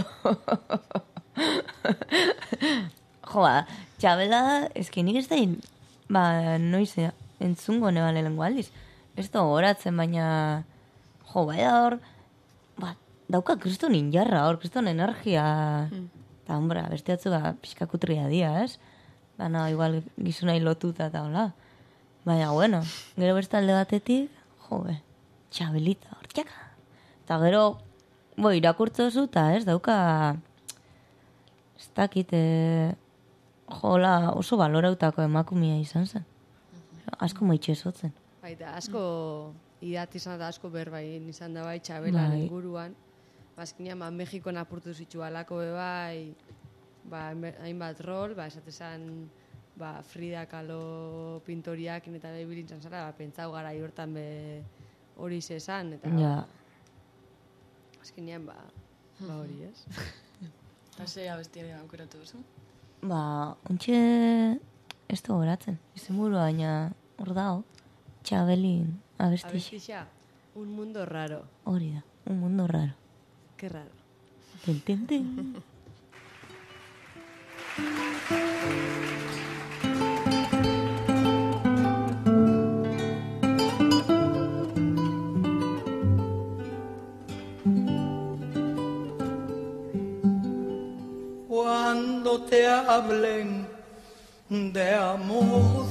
Jo, ba, Txabela, ezkinik ez da, ba, noiz, entzungo neban lehenko aldiz. Ez da horatzen, baina, jo, bai da hor, ba, dauka kriston injarra hor, kriston energia. Eta, hombra, beste atzu, ba, pixkakutria dia, ez? Baina, igual, gizunai lotuta eta hola. Baina, bueno, gero beste alde batetik, jo, be, Txabelita hor, txaka. Eta gero, bo, irakurtzo zu, eta ez, dauka, ez dakit, e, jola, oso balorautako emakumia izan zen. Asko maitxe esotzen. Baita, asko idat izan da, asko berbain izan da bai Txabelan Bai. inguruan. Bazkinean, ba, Mexikon apurtu zitu alako bebai, ba, hainbat rol, ba, esatezan, ba, Frida Kahlo pintoriak eta behibilintzan zara, ba, pentsau gara hortan be hori zezan, eta Ja. azkenean, ba, ba hori, ez? Eta ze abestiaren aukeratu duzu? Ba, ontxe ez da horatzen. Izen buru, baina hor dago, Txabelin abestixa. Abestixa, un mundo raro. Hori da, un mundo raro. Qué raro. Ten, ten, ten. Cuando te hablen de amor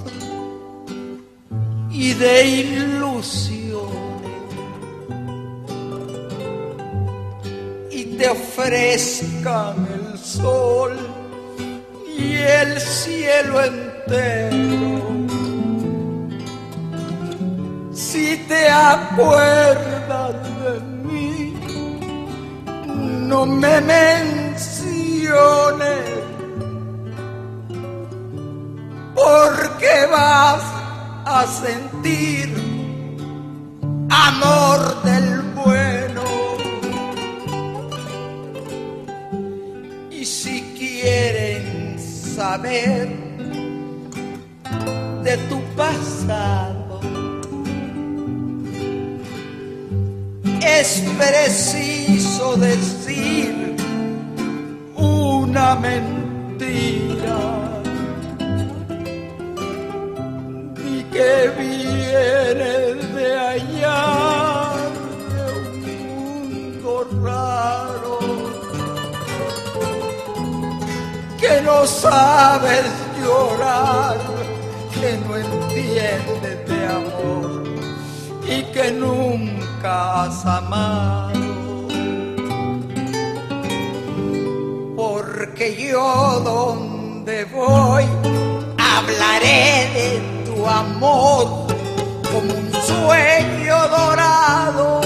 y de ilusiones y te ofrezcan el sol y el cielo entero, si te acuerdas de mí, no me menciones, porque vas a sentir amor del bueno. Y si quieren saber de tu pasado. Es preciso decir una mentira y que viene de allá, de un mundo raro, que no sabes llorar, que no entiendes de amor y que nunca has amado. Porque yo donde voy hablaré de tu amor como un sueño dorado,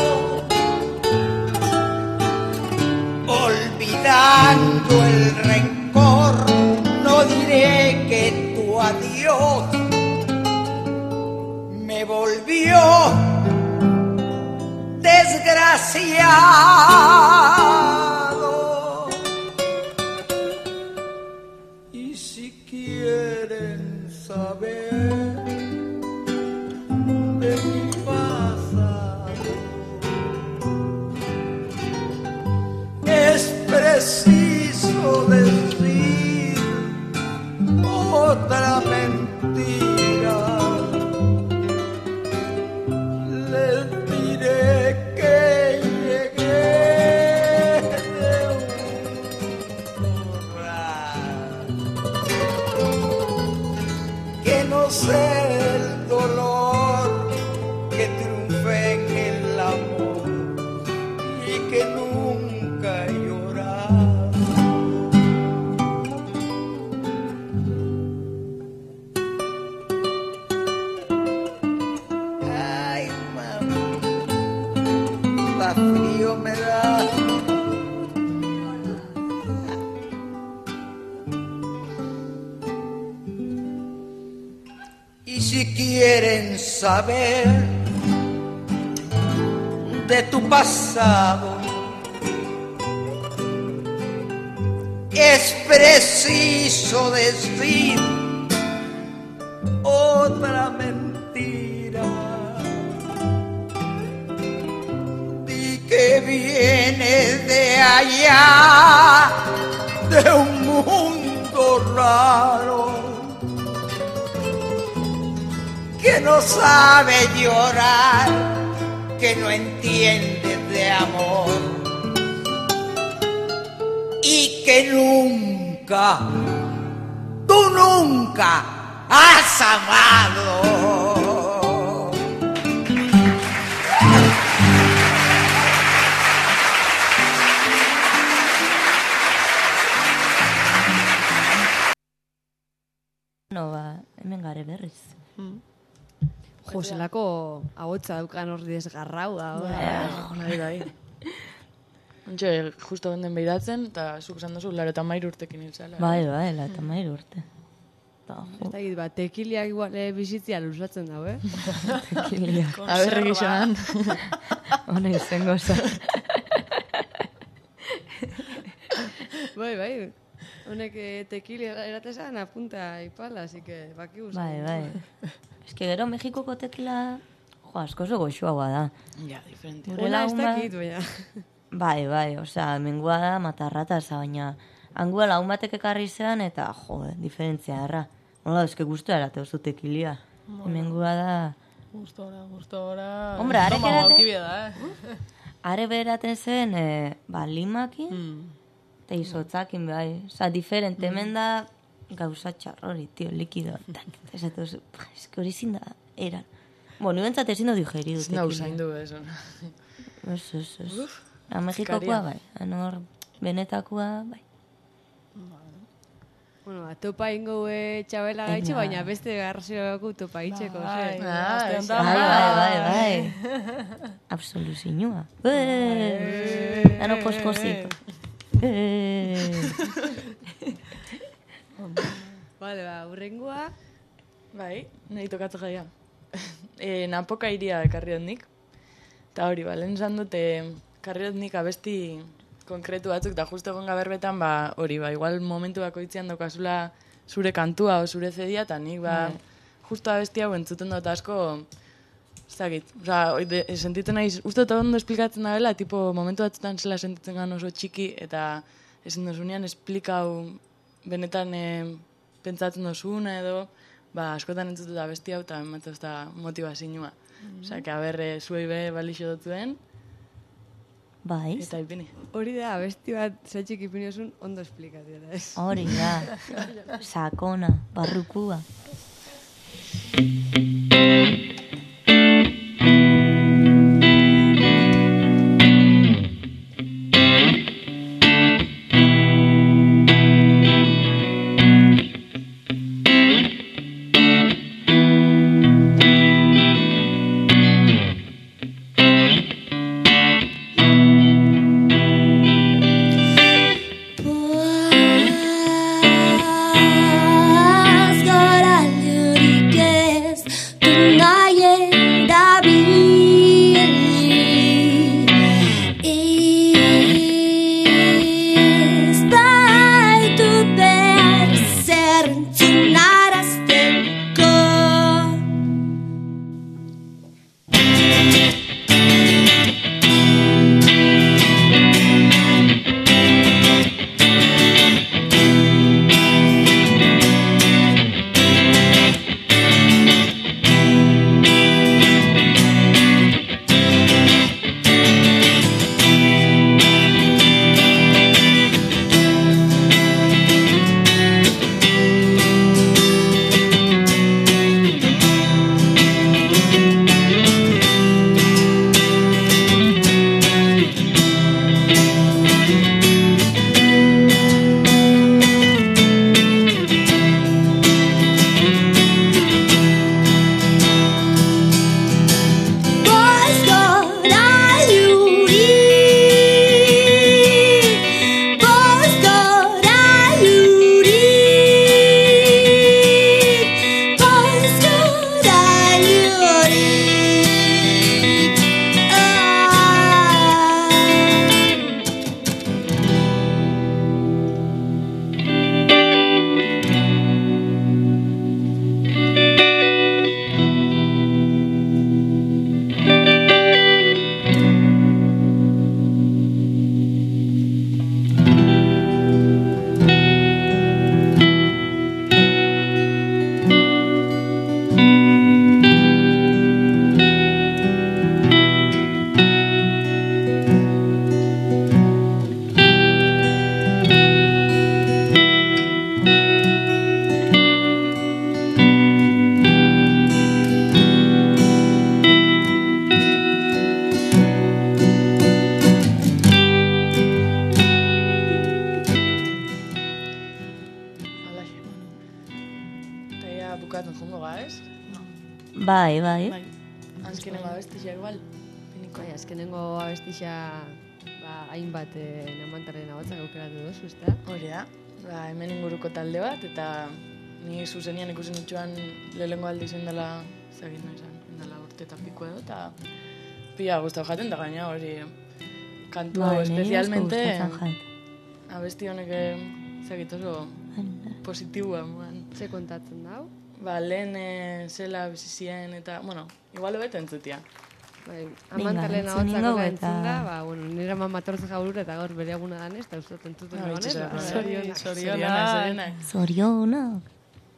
olvidando el rencor, no diré que tu adiós me volvió desgraciado. Y si quieren saber de mi pasado, es preciso decir otra mentira. Les diré que llegué de un corral, que no sé el dolor, que triunfé en el amor y que nunca he llorado. Ay, mami, la frío me da. Y si quieren saber de tu pasado, es preciso decir otra mentira. Di que viene de allá, de un mundo raro, que no sabe llorar, que no entiende de amor y que nunca, tú nunca has amado. No, ba, hemen gare berriz. Jo, zelako ahotsa daukan hor desgarrau da. Bai, bai. Ontxe, justo benden behidatzen, eta zuk esan duzu, laro eta mairu urtekin hiltzala. Bai, bai, laro eta mairu urte. Ez da ba, tekiliak igual eh, bizitzia luzatzen dau, eh? Tekiliak. Aberre gixoan. Hone izango za. Bai, bai. Honek eh, tekilia eratezan apunta ipala, así que baki guzti. Bai, bai. Ez que gero Mexikoko tekila, jo, asko zo goxuagoa da. Ja, diferente. Ona ez dakit, baina. Bai, bai, osea, mengua da matarrataza, baina angua laun batek ekarri zean, eta, jo, diferentzia erra. Hola, eske guztua erate oso tekilia. Mengua da... Gustora, gustora... Hombre, are gerate... da, eh? Are beraten zen, eh, ba, limakin, eta izotzakin, bai. Osa, diferente, hemen da gauza txarrori, tio, likido. Ez que hori zin da, eran. Bo, nire entzat ezin do digeridu tekilia. Zina usain du, eso. Ez, ez, ez. A Mexikokoa, bai. Anor, benetakoa, bai. Bueno, topa ingo e, txabela gaitxe, baina beste garrazioako topa itxeko. Bai, bai, bai, bai, bai. Absoluzinua. Dano posposito. Vale, ba, urrengoa. Bai, nahi tokatu jaia. E, napoka iria ekarri dut nik. Eta hori, ba, lehen zan dute ekarri dut nik abesti konkretu batzuk, da justo egon gaberbetan, ba, hori, ba, igual momentu bakoitzean daukazula zure kantua o zure zedia, eta nik, ba, justo abesti hau entzuten dut asko, ez dakit, oza, sentitzen naiz, uste dut ondo esplikatzen da bela, tipo, momentu batzutan zela sentitzen gan oso txiki, eta ezin dozunean esplikau benetan e, pentsatzen dozuna edo, ba, askotan entzutut abesti hau, eta ematen ez da motivazinua. Mm-hmm. Osa, que haber, zuei be balixo dutuen, Bai. Eta ipini. Hori da, abesti bat zaitxik ipini osun ondo esplikatu da, ez? Hori da, sakona, barrukua. Bai, bai. Bai. Azkenengo abestixa igual. Bai, azkenengo abestixa ba, hainbat eh, namantarren ahotzak aukeratu dozu, ezta? Hori da. Ba, hemen inguruko talde bat, eta ni zuzenian ikusi nitxuan lehengo aldi zen dela, zagin nahi zen, dela urte eta piko edo, eta pila guztau jaten, da gaina hori kantu hau espezialmente abesti honek zagit oso positiua. Ze kontatzen dau? Ba, lehen e, zela bizizien eta, bueno, igual hobet entzutia. Bai, amantarlen ahotzak hori entzun da, ba, bueno, nire ama matortze jaurur eta gaur bere eguna danez, eta ustot entzuten no, dagoenez. Zorionak, zorionak. Zorionak.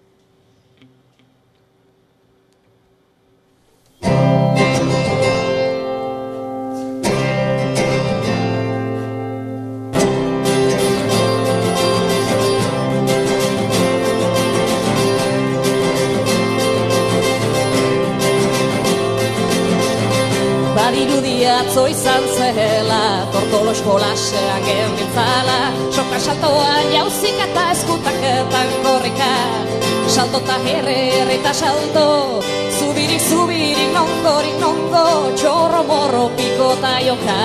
Atzo izan zehela, tortolo eskolasean genbiltzala, soka saltoan jauzik eta eskutaketan korrika, salto eta herre, herre eta salto, zubirik, zubirik, nongorik, nongo, txorro, morro, piko eta joka.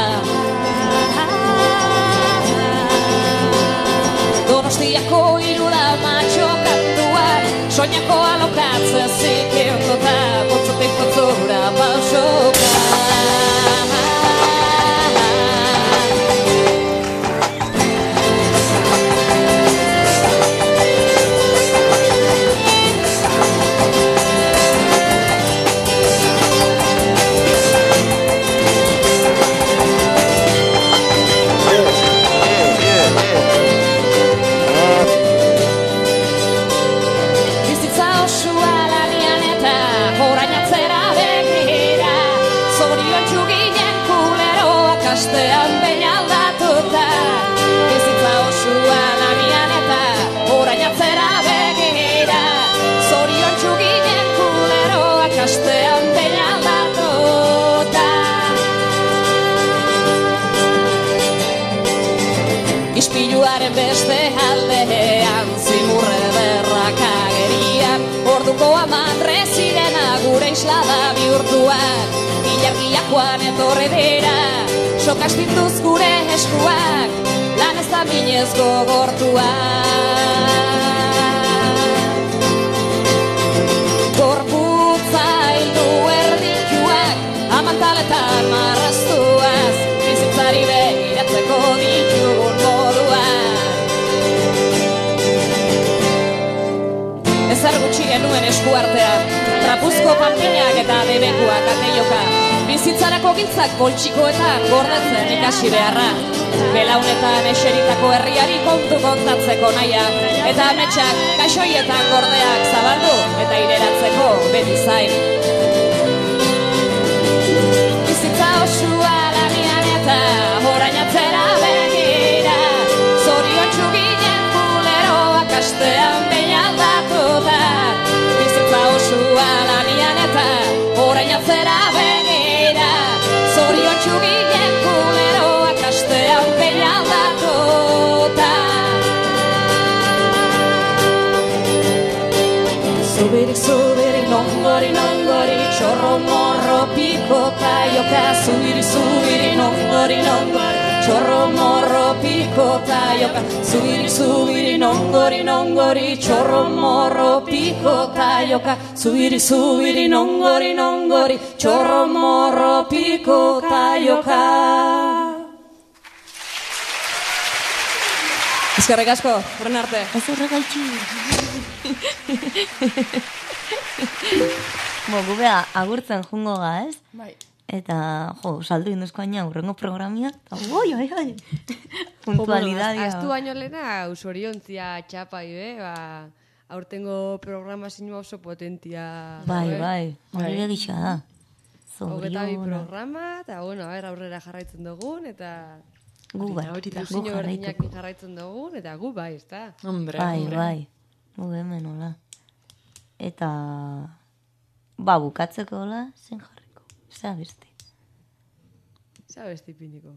Donostiako irula matxo kantuan, soinako alokatzen ziken dota, potzotik potzora pausoka. akastean behin aldatuta. Bizitza osua lanian eta orain atzera begira. Zorion txuginen kulero akastean behin aldatuta. Ispiluaren beste aldean zimurre berrak agerian. Orduko aman rezirena gure islada bihurtuak. Ilargiak joan etorri dira, sokastituz gure eskuak, lan ez da minez gogortuak. Gorputza hildu erdituak, amantaletan marraztuaz, bizitzari begiratzeko ditugun moduak. Ezer gutxi genuen eskuartean, trapuzko panpinak eta debekuak ateioka. Bizitzarako gintzak poltsikoetan gordetzen ikasi beharra. Belaunetan eseritako herriari kontu kontatzeko naia. Eta ametsak kaixoietan gordeak zabaldu eta ireratzeko beti zain. Bizitza osua lanian eta orain atzera begira. Zorion txuginen kuleroak astean behin aldatuta. Bizitza osua lanian eta orain atzera begira. Zorion txuginen kuleroak astean behin aldatuta. Zubirik, zubirik, nongori, nongori, txorro, morro, pikota, joka. Zubiri, zubiri, nongori, nongori, txorro, morro, pikota, joka. Zubiri, zubiri, nongori, nongori, txorro, morro, pikota, joka. Zubiri, zubiri, nongori, nongori, txorro, morro, pikota, joka. Eskerrik asko, horren arte. Ez horregaitxi. Bo, gubea agurtzen jungo ga, ez? Bai. Eta, jo, saldu induzko aina urrengo programia. Oi, oi, oi. Puntualidadia. Aztu baino lehena, usoriontzia txapai, be, ba, aurtengo programazioa oso potentia. Bai, bai, hori begitxa da. Hogeta bi programa, eta, bueno, a ber, aurrera jarraitzen dugun, eta... Gu bai, gu jarraituko. Jarraitzen dugun, eta gu bai, ez da? Hombre, bai, hombre. Bai, gu hemen, hola. Eta, ba, bukatzeko, hola, zen jarriko. Zer abesti. Zer abesti piniko.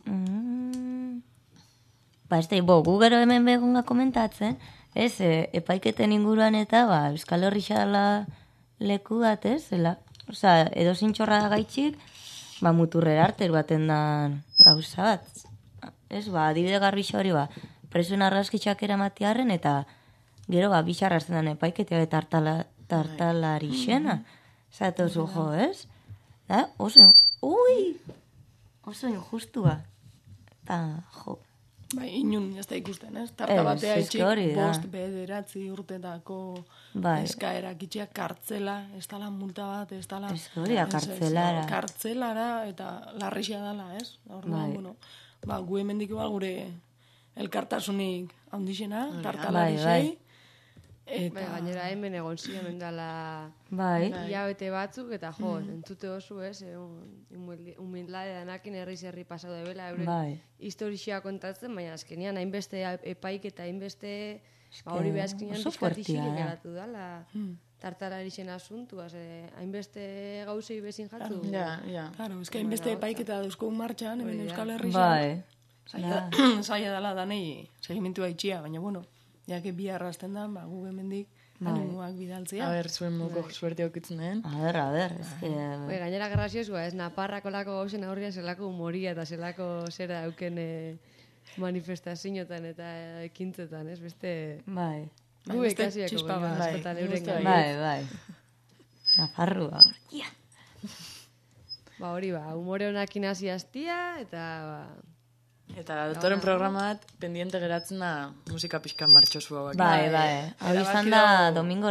Mm. Ba, ez da, bo, gu gero hemen begonga komentatzen, ez, e, epaiketen inguruan eta, ba, Euskal Herri xala leku bat, ez, zela, oza, edo zintxorra gaitxik, ba, muturrera arte baten da gauza bat. Ez, ba, adibide garbi hori, ba, presuen argazkitxak eramatiarren, eta gero, ba, bixarra zen den epaiketea eta tartala, tartalari xena. Zato zu, jo, ez? Da, oso, ui! Oso injustua. Eta, jo. Bai, inun, ez da ikusten, ez? Tarta batea itxik, bost, bederatzi urtetako bai. Eskaerak itxiak kartzela, ez dala multa bat, ez dala... Eskoria, kartzelara. Kartzelara, eta larrixia dala, ez? Orduan, bai. Bueno, ba, gu hemendik igual gure elkartasunik handixena, tartalari sei. Eta... Bai, gainera hemen egon ziren endala bai. Hilabete batzuk, eta jo, mm. entzute oso, ez, humildade danakin herri zerri pasau debela, euren bai. Historixia kontatzen, baina azkenian hainbeste epaik eta hainbeste ba, hori behazkenian bizkatixik geratu dala. Mm. Tartalari zen asuntua, hainbeste gauzei bezin jatzu. Ja, ja. Claro, ez que hainbeste epaik eta dauzko martxan, hemen Euskal Herri bai. Zaila dala danei segimentua itxia, baina bueno, ja que bi arrasten da, ba, gu hemendik animoak bidaltzea. A ber, zuen moko suerte aukitzen den. A ber, a ber. Bai, gainera graziosua, ez Naparrako lako gauzen aurrian zelako humoria eta zelako zera auken manifestazioetan eta ekintzetan, ez? Beste... Bai. Gu ekasiako baina, askotan euren gana. Bai, bai. Nafarrua. Ja. Ba, hori ba, humore honakin hasi hastia eta... Eta datoren programat pendiente geratzen da musika pixkan martxosua bak. Bai, bai. Hau izan da domingo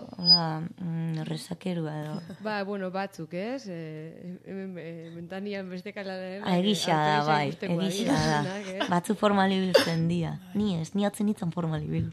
resakerua edo. Ba, bueno, batzuk, ez? Mentanian beste kalaren... Egisa da, bai. Egisa da. Batzu formali biltzen dia. Ni ez, ni atzen itzan formali bil.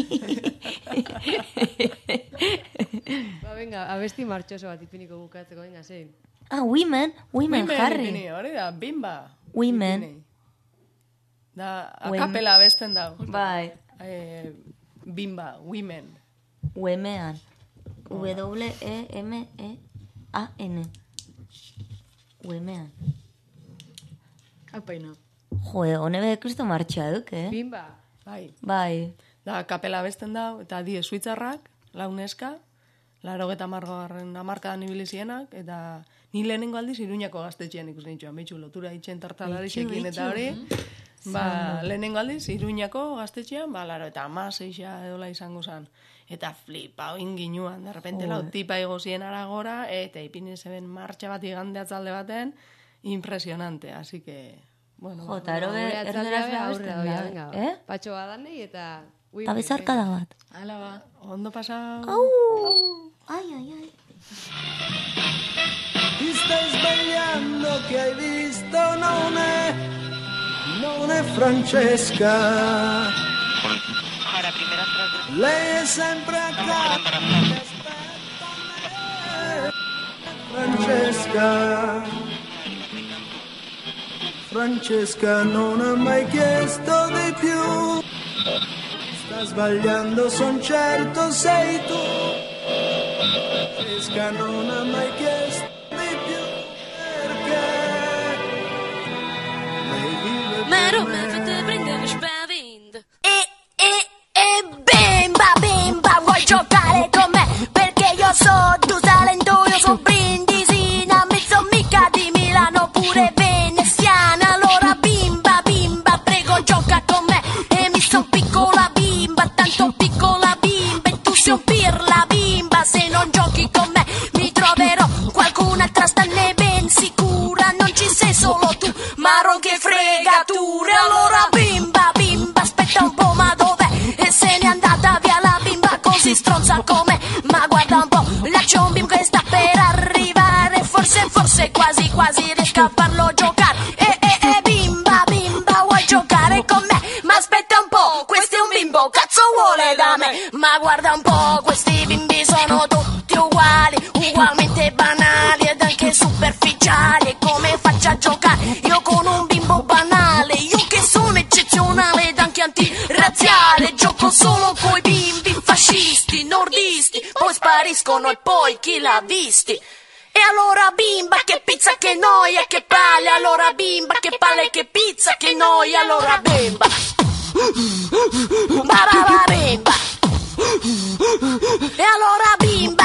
Ba, venga, abesti martxoso bat ipiniko bukatzeko, venga, zein. Ah, women, women jarri. Women ipini, hori da, bimba. Women. Da, akapela abesten dago. Bai. Eh, bimba, women. Wemean. W E M E A N. Wemean. Apaino. Joe, hone be kristo martxa duk, eh? Bimba. Bai. Bai. Da, kapela abesten dago, eta die suitzarrak, launeska, laro eta margarren amarkadan ibilizienak, eta ni lehenengo aldiz Iruñako gaztetxean ikusten dituen, behitxu, lotura itxen tartalarixekin eta hori. Ba, lehenengo aldiz Iruñako gaztetxean, ba, laro eta amaseixa edola izango zen. Eta flipa, oin ginuan, de repente lau tipa igozien aragora, eta ipini zeben martxa bat igande atzalde baten, impresionante, así que... Bueno, Jota, eroge, erderaz beha da, eh? Patxo badanei eta... Ta bezarka da bat. Hala ba. Ondo pasau. Au! Ai, ai, ai. Stai sbagliando che hai visto, non è, non è Francesca. Lei è sempre a casa. Francesca. Francesca non ha mai chiesto di più. Sta sbagliando, son certo sei tu. Francesca non ha mai chiesto di più perché lei vive per me. E, e, e bimba, bimba, vuoi giocare con me? Perché io so tu Salento, io so Brindisina, mezzo mica di Milano, pure veneziana. Allora bimba, bimba, prego gioca con me. E mi son piccola bimba, tanto piccola bimba, e tu sei un pirla bimba. Se non giochi con me mi troverò qualcun'altra, stanne ben sicura. Non ci sei solo tu, marron che fregature. Allora bimba, bimba, aspetta un po', ma dov'è? E se n'è andata via la bimba così stronza come. Ma guarda un po', là c'è un bimbo che sta per arrivare. Forse, forse, quasi, quasi riesco a farlo giocare. E, e, e bimba, bimba, vuoi giocare con me? Ma aspetta un po', questo è un bimbo, cazzo vuole da me? Ma guarda un po', questi bimbi sono tutti uguali, ugualmente banali ed anche superficiali. E come faccio a giocare io con un bimbo banale? Io che sono eccezionale ed anche antirazziale. Gioco solo coi bimbi fascisti, nordisti, poi spariscono e poi chi l'ha visti? E allora bimba, che pizza, che noia, che palle. Allora bimba, che palle, che pizza, che noia. Allora bimba, ba ba ba bimba. E allora bimba,